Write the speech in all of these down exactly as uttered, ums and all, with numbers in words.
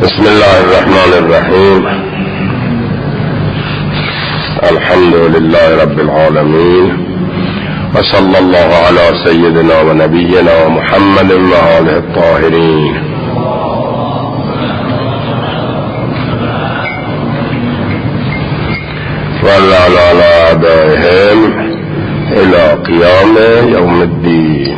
بسم الله الرحمن الرحیم. الحمد لله رب العالمین و صلی الله علی سیدنا و نبینا محمد و آله الطاهرین. و على اعدائهم الى قیام یوم الدین.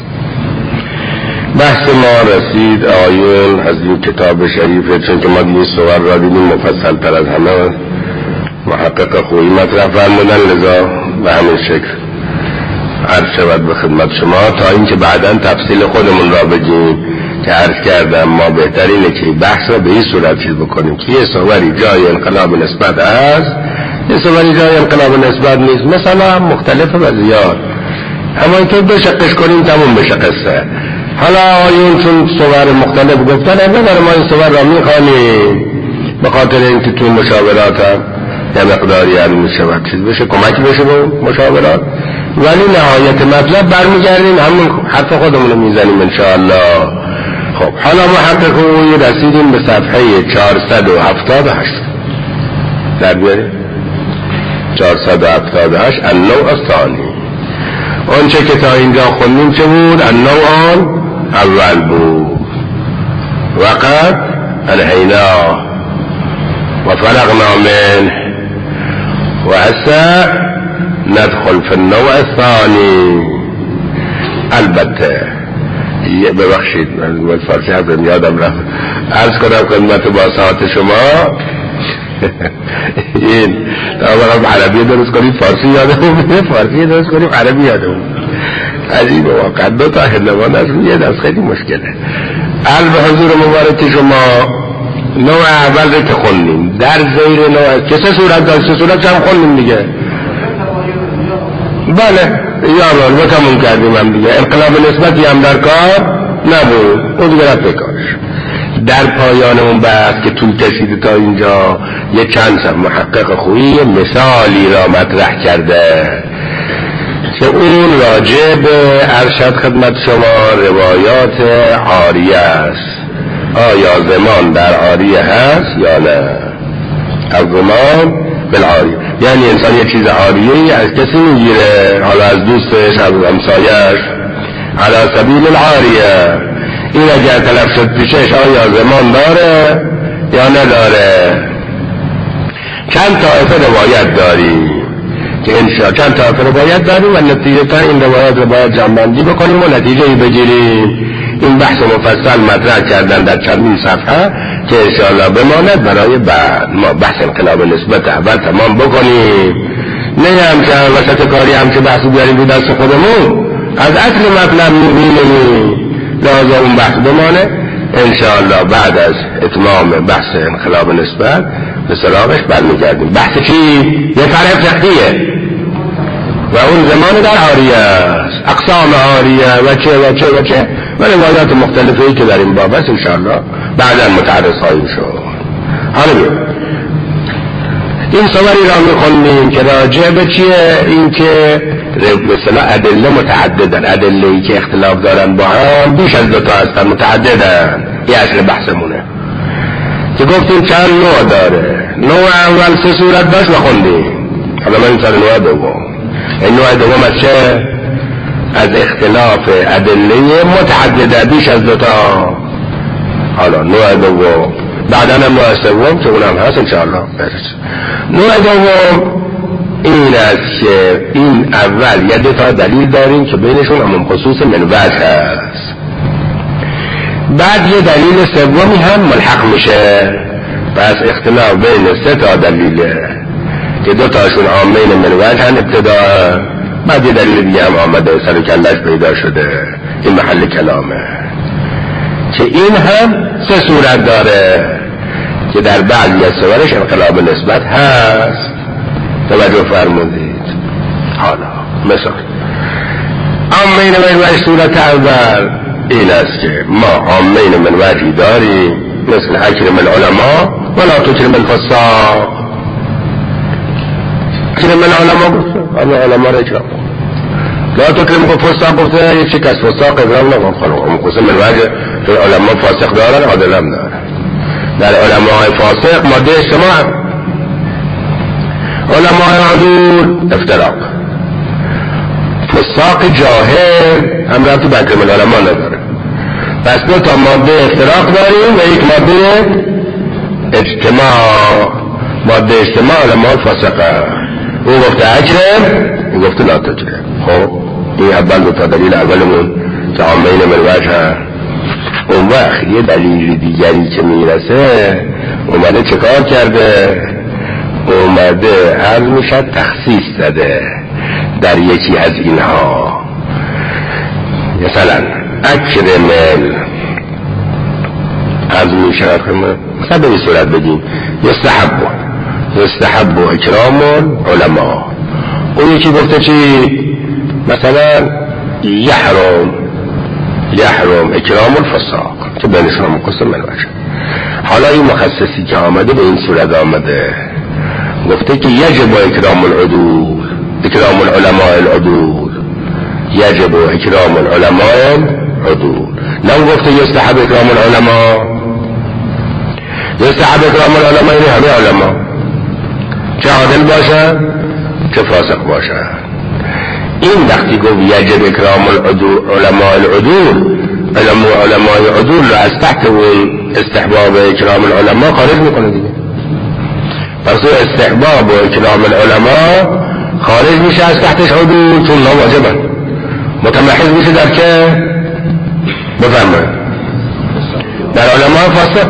بحث ما رسید آیون از این کتاب شریفه، چون که ما دیگه صور را دیدیم مفصل تر از همه محقق خویی مطرح فرمودن، لذا به همین شکل عرض شود به خدمت شما تا اینکه بعداً تفصیل خودمون را بگیم که عرض کردم ما بهترینه که بحث را به این صورت چیز بکنیم که یه صوری جای انقلاب نسبت هست، یه صوری جای انقلاب نسبت نیست، مثلا مختلفه و زیاد، اما اینطور دو شقش کنیم تموم بشه قصه. حالا آیون چون صور مختلف گفتن اگر ما این صور را میخوانیم به خاطر اینکه تو مشاورات هم یه مقداری هم میشود چیز بشه، کمک بشه به مشاورات، ولی نهایت مطلب برمیگردیم همون حرف خودمون رو میزنیم انشاءالله. خب حالا ما حرف خوبی رسیدیم به صفحه چهارصد و هفتاد و هشت در بیاریم چهارصد و هفتاد و هشت النوع الثانی. اونچه که تا اینجا خوندیم چه بود؟ النوع اول بود. وقد انهینا و فرغنا منه و هسه ندخل في النوع الثانی. البته ببخشید من فارسی حضرم یادم رفت عرض کنم خدمت باسات شما این تا عربی درست کنید فارسی یادم فارسی درست کنید عربی یادم عجیبه واقعا دو تا هلوان از یه دست خیلی مشکله. عرض به حضور مبارک شما نوع اول رو که خوندیم در زیر نوع که سه صورت داشت، سه صورت هم خوندیم دیگه. بله یا رو تموم کردیم هم دیگه. انقلاب نسبتی هم در کار نبود، اون دیگه رفت بکارش. در پایان اون بحث که طول کشیده تا اینجا یه چند سر محقق خویی مثالی را مطرح کرده که اون راجع به ارشد خدمت شما روایات عاریه است. آیا زمان در عاریه هست یا نه؟ از زمان بالعاریه، یعنی انسان یه چیز عاریه از کسی میگیره، حالا از دوستش، از همسایش، علی سبیل العاریه. این اگر تلف شد پیشش آیا زمان داره یا نداره؟ چند طایفه روایت داریم که انشاء چند طایفه روایت داریم و نتیجه تا این روایت رو باید جمع‌بندی بکنیم و نتیجه ای بگیریم. این بحث مفصل مطرح کردن در چندین صفحه که انشاءالله بماند برای بعد ما بحث انقلاب نسبت اول تمام بکنیم. نه همچه وسط کاری همچه بحثی بیاریم رو دست خودمون، از اصل مطلب می‌بینیم. لازم اون بحث بمانه انشاءالله. بعد از اتمام بحث انقلاب نسبت به سراغش برمیگردیم. بحث چی؟ یه فرق فقهیه و اون زمان در عاریه است، اقسام عاریه و چه و چه و چه و روایات مختلفی که در این باب است انشاءالله بعدا متعرض خواهیم شد. حالا بیم این صوری را میخونیم که راجع به چیه؟ این که مثلا ادله متعددن، ادله ای که اختلاف دارن با هم بیش از دو تا هستن، متعددن. این اصل بحثمونه که گفتیم چند نوع داره. نوع اول سه صورت داشت و خوندیم. حالا من این سر نوع دوم. این نوع دوم از چه؟ از اختلاف ادله متعدده بیش از دو تا. حالا نوع دوم بعدا هم نوع سوم که اونم هست انشاءالله برس. نوع دوم این است که این اول یه دو تا دلیل داریم که بینشون همون خصوص منوج هست، بعد یه دلیل سومی هم ملحق میشه، پس اختلاف بین سه تا دلیله که دو تاشون عامین منوج هم ابتدا، بعد یه دلیل دیگه هم آمده سر و کلش پیدا شده. این محل کلامه که این هم سه صورت داره که در بعضی از صورش انقلاب نسبت هست. توجه فرمودید؟ حالا مثال عامین منوج صورت اول این است که ما عامین منوجی داریم مثل اکرم العلماء ولا تکرم الفساق. اکرم العلماء گفته همه علماء را اکرام، لا تکرم الفساق گفته یک شکست فساق اکرام نکن. خانم قسم منوج علماء فاسق دارن عادل هم دارن. در علمای فاسق ماده اجتماع، علمای عدول افتراق. فساق جاهل هم ربطی به اکرام العلماء نداره. پس دو تا ماده افتراق داریم و یک ماده اجتماع. ماده اجتماع علمای فاسقه، او گفته اکرم، او گفته لا تکرم. خب این اول دو تا دلیل اولمون که عامین من وجه. اون وقت یه دلیل دیگری که میرسه اومده چکار کرده؟ اومده عرض میشد تخصیص زده در یکی از اینها. مثلا اکرم عرض میشد مثلا به این صورت بگیم یستحب یستحب اکرام علماء. اون یکی گفته چی؟ مثلا یحرم یحرم اکرام الفساق که بینشون مقصر من باشه. حالا این مخصصی که آمده به این صورت آمده گفته که یجب اکرام العدول، اکرام العلماء العدول، یجب اکرام العلماء العدول. نه گفته یستحب اکرام العلماء. یستحب اکرام العلماء یعنی همه علما، چه عادل باشه چه فاسق باشه. این وقتی گفت یجب اکرام علماء العدول، علماء علماء عدول رو از تحت اون استحباب اکرام العلماء خارج میکنه دیگه. پس استحباب و اکرام العلماء خارج میشه از تحتش عدول، چون لا واجبه. متمحض میشه در که بفرمه در علماء فاسق.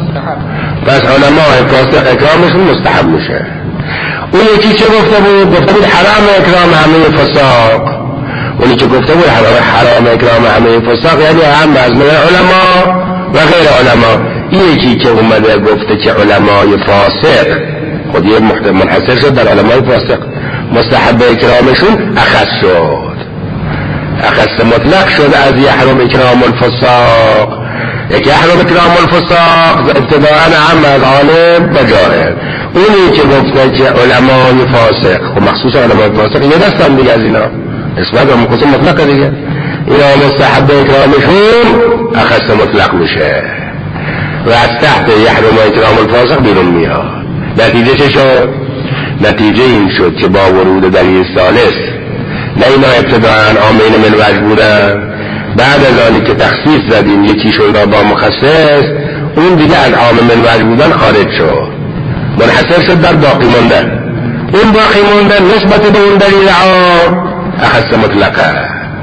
پس علماء فاسق اکرامشون مستحب میشه. اون یکی چه گفته بود؟ گفته بود حرام اکرام همه فساق. اونی که گفته بود حرام اکرام همه فساق یعنی هم از من علما و غیر علما. این یکی که اومده گفته که علمای فاسق خود یه منحصر شد در علمای فاسق، مستحب اکرامشون اخص شد، اخص مطلق شد از یحرم اکرام الفساق. یکی یحرم اکرام الفساق ابتداءً هم از عالم و جاهل. اونی که گفته که علمای فاسق و مخصوص علمای فاسق یه دستم دیگه از اینا اسمت و مخصوص مطلق دیگه، اینا مستحب اکرامشون اخص مطلق میشه و از تحت یحرم اکرام الفاسق بیرون میاد. نتیجه چه شد؟ نتیجه این شد که با ورود دلیل ثالث، نه اینا ابتداءً عامین من وجه بودن، بعد از آنی که تخصیص زدیم یکیشون را با مخصص، اون دیگه از عامین من وجه بودن خارج شد، منحصر شد در باقی موندن. اون باقی موندن نسبت به اون دلیل عام اخص مطلقه.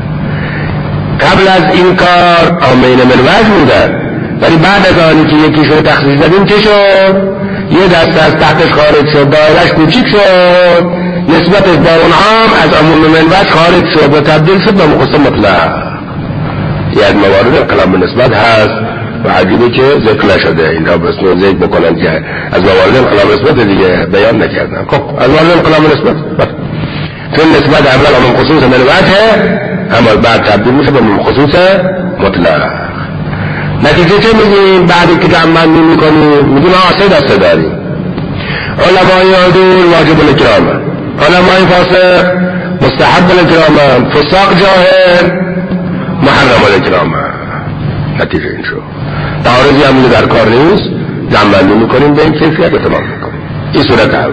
قبل از این کار عامین من وجه بودن، ولی بعد از آنی که یکیشون تخصیص زدیم چه شد؟ یه دست از تحتش خارج شد، دایرش کوچیک شد، نسبتش با اون عام از عموم من وجه خارج شد و تبدیل شد به مخصوص مطلق. یه از موارد انقلاب به نسبت هست و عجیبه که ذکر نشده. این را بسنو ذکر بکنن که از موارد انقلاب نسبت دیگه بیان نکردن. خب از موارد انقلاب نسبت چون نسبت اول عموم خصوص من وجه، اما بعد تبدیل میشه به خصوص مطلق. نتیجه چه میگیم؟ بعدی که جمع‌بندی میکنیم میگیم آسه دسته داریم. علمای عدول واجب الاکرامه، علمای فاسق مستحب الاکرامه، فساق جاهل محرم الاکرامه. نتیجه این شو تعارضی هم در کار نیست، جمع‌بندی میکنیم به این کیفیت اتمام میکنیم. این صورت اول.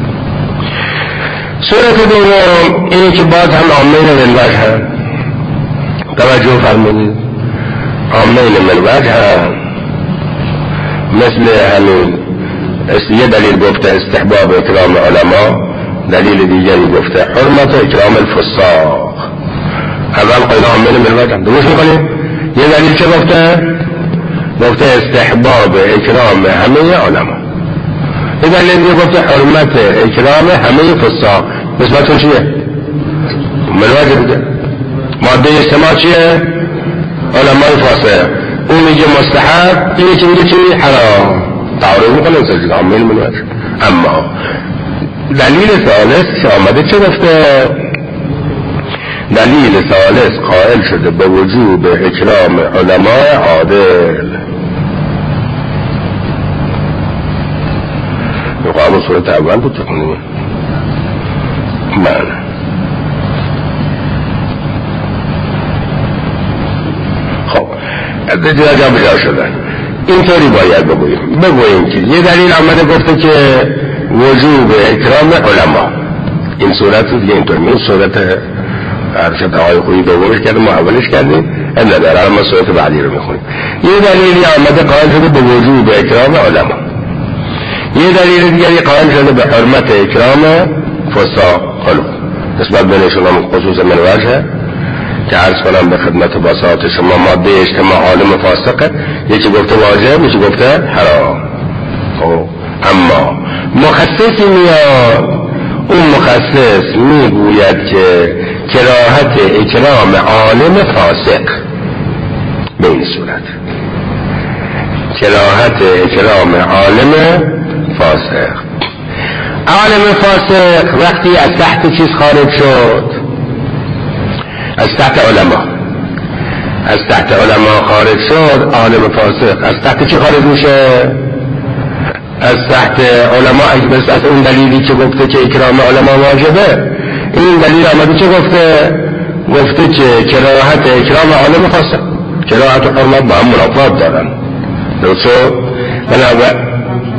صورت دوم اینی که باز هم عامین من وجه هم توجه فرمودید. عامین من وجه هم مثل همین یه دلیل گفته استحباب اکرام علما، دلیل دیگری گفته حرمت اکرام الفساق. اول قیل عامین من وجه هم درست میکنیم. یه دلیل چه گفته؟ گفته استحباب اکرام همه علما. یه دلیل دیگه گفته حرمت اکرام همه فساق. نسبتون چیه؟ من وجه دیگه. ماده اجتماع چیه؟ علمای فاسق. اون میگه مستحب، اینه که میگه چی؟ حرام. تعارض میکنه سجد عامین من وجه. اما دلیل ثالث که آمده چه گفته؟ دلیل ثالث قائل شده به وجوب اکرام علمای عادل. مقام صورت اول بود تکنیم من خب از دیگه جا بجا شدن. اینطوری باید بگوییم بگوییم که یه دلیل آمده گفته که وجوب اکرام علما، این صورت رو دیگه اینطور این صورت عرشت آقای خویی دومش کردیم ما اولش کردیم این نداره ما صورت بعدی رو میخونیم. یه دلیلی آمده قائل شده به وجوب اکرام علما، یه دلیل دیگری قائل شده به حرمت اکرام فساق خلق نسبت بینشون هم خصوص من وجه که عرض کنم به خدمت باساعت شما ماده اجتماع عالم فاسقه، یکی گفته واجب یکی گفته حرام. خب اما مخصصی میاد، اون مخصص میگوید که کراهت اکرام عالم فاسق به این صورت، کراهت اکرام عالم فاسق. عالم فاسق وقتی از تحت چیز خارج شد، از تحت علما، از تحت علما خارج شد عالم فاسق از تحت چی خارج میشه؟ از تحت علما. اگه از اون دلیلی که گفته که اکرام علما واجبه، این دلیل آمده چه گفته؟ گفته که کراهت اکرام عالم فاسق، کراهت و حرمت با هم منافات دارن. درسته؟ بنابراین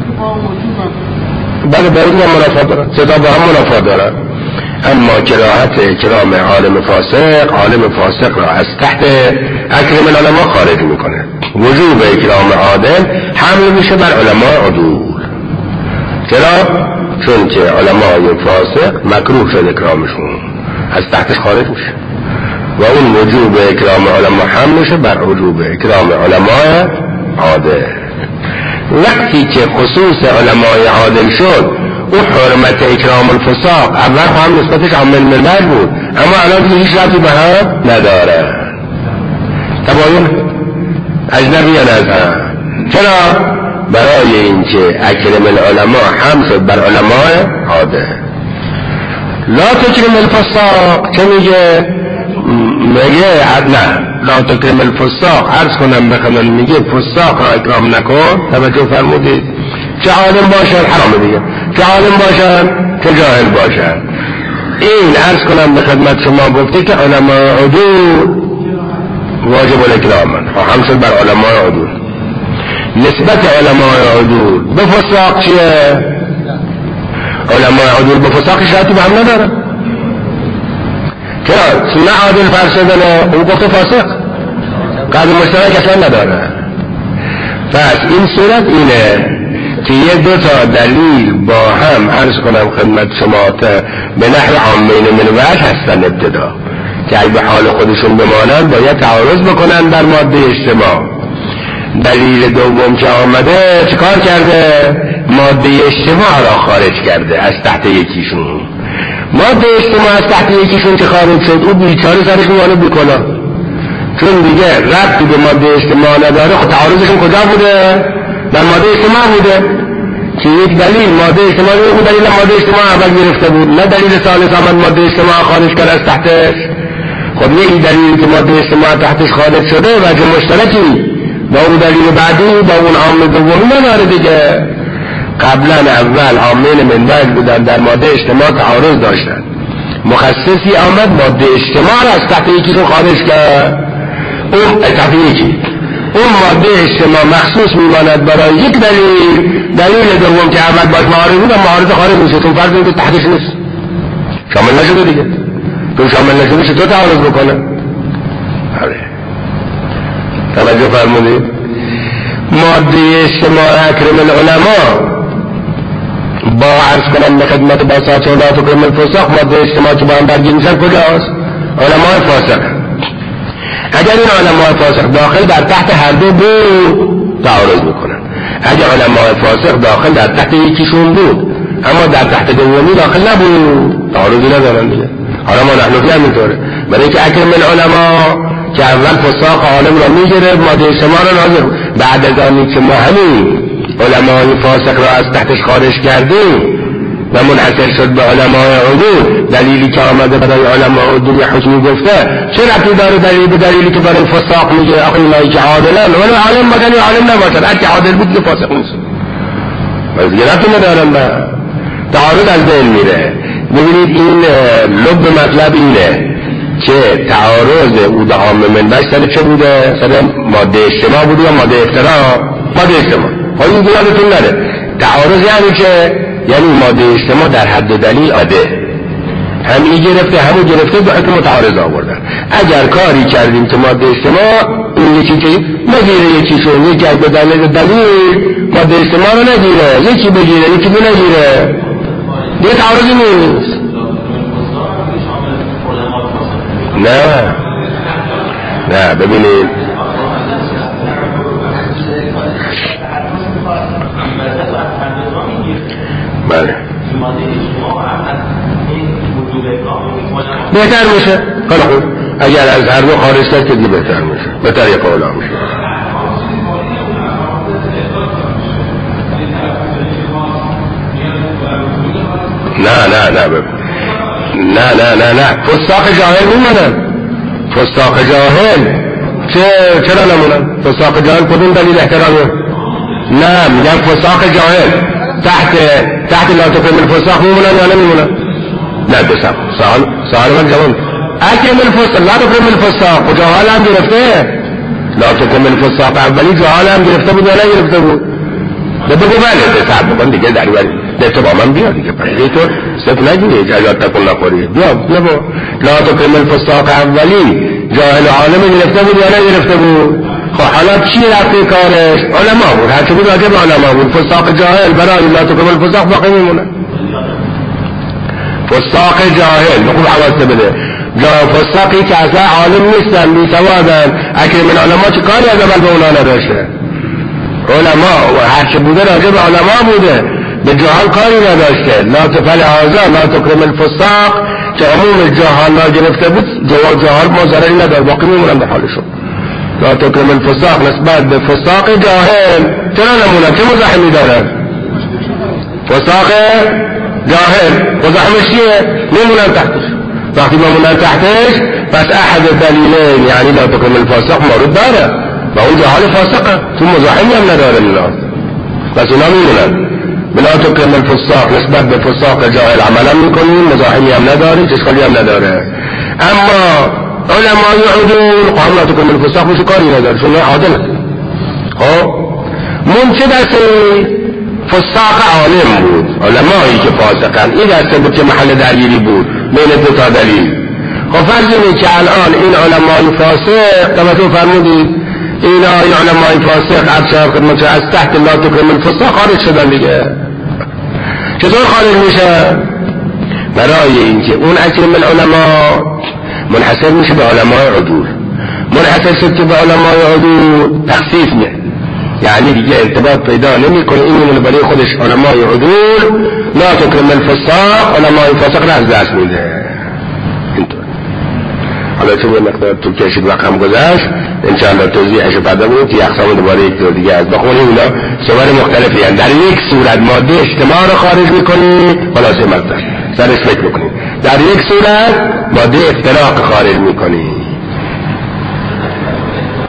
بله باید هم منافات دارن، صدا با هم منافات دارن. اما کراهت اکرام عالم فاسق، عالم فاسق را از تحت اکرام العلماء خارج میکنه. وجوب اکرام عادل حمل میشه بر علماء عدول. چرا؟ چون که علماء فاسق مکروه شد اکرامشون، از تحتش خارج میشه و اون وجوب اکرام علماء حمل میشه بر وجوب اکرام علماء عادل. وقتی که خصوص علماء عادل شد او حرمت اکرام الفساق اول هم نسبتش عامل ملت بود، اما الان دیگه هیچ ربطی به هم نداره، تباین اجنبی از هم. چرا؟ برای اینکه اکرم العلماء هم شد بر علماء عادل. لا تکرم الفساق چه میگه؟ میگه نه لا تکرم الفساق، عرض کنم بخمن میگه فساق را اکرام نکن. توجه فرمودید؟ چه عالم باشن حرام دیگه، چه عالم باشن چه جاهل باشن. این عرض کنم به خدمت شما گفته که علماء عدول واجب الاکرامن، هم شد بر علماء عدول. نسبت علماء عدول به فساق چیه؟ علماء عدول به فساق شرطی به هم نداره. چرا؟ سونه عادل فرسدنه اون گفته فاسق، قدر مشترک اصلا نداره. پس این صورت اینه که یه دو تا دلیل با هم عرض کنم خدمت شما به نحو عامین من وجه هستن ابتدا که اگه به حال خودشون بمانن باید تعارض بکنن در ماده اجتماع. دلیل دوم که آمده چیکار کرده؟ ماده اجتماع را خارج کرده از تحت یکیشون. ماده اجتماع از تحت یکیشون که خارج شد او بیچاره سرش میانه بکنه، چون دیگه ربطی به ماده اجتماع نداره. خب تعارضشون کجا بوده؟ در ماده اجتماع بوده که یک دلیل ماده اجتماع بود، اون دلیل ماده اجتماع اول گرفته بود، نه دلیل ثالث آمد ماده اجتماع خارج کرد از تحتش. خب یک دلیل که ماده اجتماع تحتش خارج شده وجه مشترکی با اون دلیل بعدی با اون عامل دومی نداره دیگه. قبلا اول عامل منبع بودن در ماده اجتماع تعارض داشتن، مخصصی آمد ماده اجتماع را از تحت یکی رو خارج کرد، اون تحت یکی اون ماده اجتماع مخصوص میماند برای یک دلیل. دلیل دوم که اول باش معارض بود معارض خارج میشه، تو فرض اینکه تحتش نیست، شامل نشده دیگه. تو شامل نشده میشه تو تعارض بکنه. آره توجه فرمودید؟ ماده اجتماع اکرم العلماء با عرض کنم به خدمت باساط و لا تکرم الفساق، ماده اجتماع که با هم درگیر میشن کجاست؟ علماء فاسق. اگر این علماء فاسق داخل در تحت هر دو بود تعارض میکنن. اگر علماء فاسق داخل در تحت یکیشون بود اما در تحت دومی داخل نبود تعارضی ندارن دیگه. حالا ما نحنفی هم اینطوره، برای که اکرم العلماء که اول فساق عالم را میگیره ماده اجتماع را نازل، بعد از آنی که ما همین علماء فاسق را از تحتش خارج کردیم و منحصر شد به علماء عدول، دلیلی که آمده برای علماء عدول یا حکمی گفته چه ربطی داره دلیل به دلیلی که برای فساق میگه اقیمایی که عادلن ولی عالم باشن یا عالم نباشن، هر که عادل بود که فاسق نیست. ولی دیگه ربطی ندارن، به تعارض از بین میره. ببینید این لب مطلب اینه که تعارض او به عام منبع سر چه بوده؟ سر ماده اجتماع بوده یا ماده افتراق؟ ماده اجتماع. حالا این یادتون نره تعارض یعنی که یعنی ماده اجتماع در حد و دلیل عاده هم این گرفته همون گرفته دو حکم متعارض آوردن. اگر کاری کردیم تو ماده اجتماع این یکی که نگیره یکی شون یکی از دلیل دلیل ماده اجتماع رو نگیره یکی بگیره یکی دو نگیره دیگه تعارضی نیست. نه نه ببینید بله بهتر میشه. خیلی خوب اگر از هر دو خارج کرد که بهتر میشه بهتر یک اولا میشه. نه نه نه ببین نه نه نه نه فساق جاهل میمونن. فساق جاهل چه چرا نمونن؟ فساق جاهل کدوم دلیل احترامه؟ نه میگم فساق جاهل تحت تحت لا تکرم الفساق میمونن یا نمیمونن؟ نه بسم سوال سوال من جواب اکرم الفساق لا تکرم الفساق و جاهل هم گرفته. لا تکرم الفساق اولی جاهل هم گرفته بود یا نگرفته بود؟ بگو بله بسم بکن دیگه در ولی تو با من بیا دیگه پس تو صرف نگیری اجازت تکن نخوری بیا نبا لا تکرم الفساق اولی جاهل عالم گرفته بود یا نگرفته بود؟ خب حالا چی رفته کارش؟ علما بود هرچه بود راجع به علما بود. فساق جاهل برای لا تکرم الفساق باقی میمونه. فساق جاهل خوب حواس بده جا فساقی که اصلا عالم نیستن بی سوادن اکرم العلما چه کاری از اول به اونا نداشته؟ علما و هرچه بوده راجع به علما بوده به جهال کاری نداشته. لا تفعل هذا لا تکرم الفساق که عموم جهال لا گرفته بود جهال ما ضرری ندار باقی میمونن به حالشون. لا تکرم الفساق نسبت به فساق جاهل چرا نمونه چه مزاحمی داره؟ فساق جاهل مزاحمش چیه؟ میمونن تحتش. وقتی میمونن تحتش پس احد دلیلین یعنی لا تکرم الفساق مورد داره و اون جهال فاسقه تو مزاحمی هم نداره اینا پس اینا میمونن. بلا تکرم الفساق نسبت به فساق جاهل عملا میکنیم مزاحمی هم نداره اشکالی هم نداره. اما علمای عدول قام لا تکرم الفساق میشه کاری نداره چون عادل خب من چه دسته فساق عالم بود علمایی که فاسقن این دسته بود که محل درگیری بود بین دو تا دلیل. خب فرض اینه که الان این علمای فاسق توجه فرمودید اینا این علمای فاسق ابشار خدمت از تحت لا تکرم الفساق خارج شدن دیگه. چطور خارج میشه؟ برای اینکه اون اکرم العلماء منحصر میشه به علمای عدول. منحصر شد که به علمای عدول تخصیص نه یعنی دیگه ارتباط پیدا نمیکنه این من برای خودش علمای عدول لا تکرم الفساق علمای فاسق را از دست میده. اینطور حالا چون به مقدار طول کشید وقت هم گذشت انشاءالله توضیحش پیدا بود که اقسام دوباره یک دور دیگه از بخونیم. اینا صور مختلفی هستند. در یک صورت ماده اجتماع رو خارج میکنیم خلاصه مطلب سرش فکر بکنیم. در یک صورت ماده افتراق خارج میکنیم.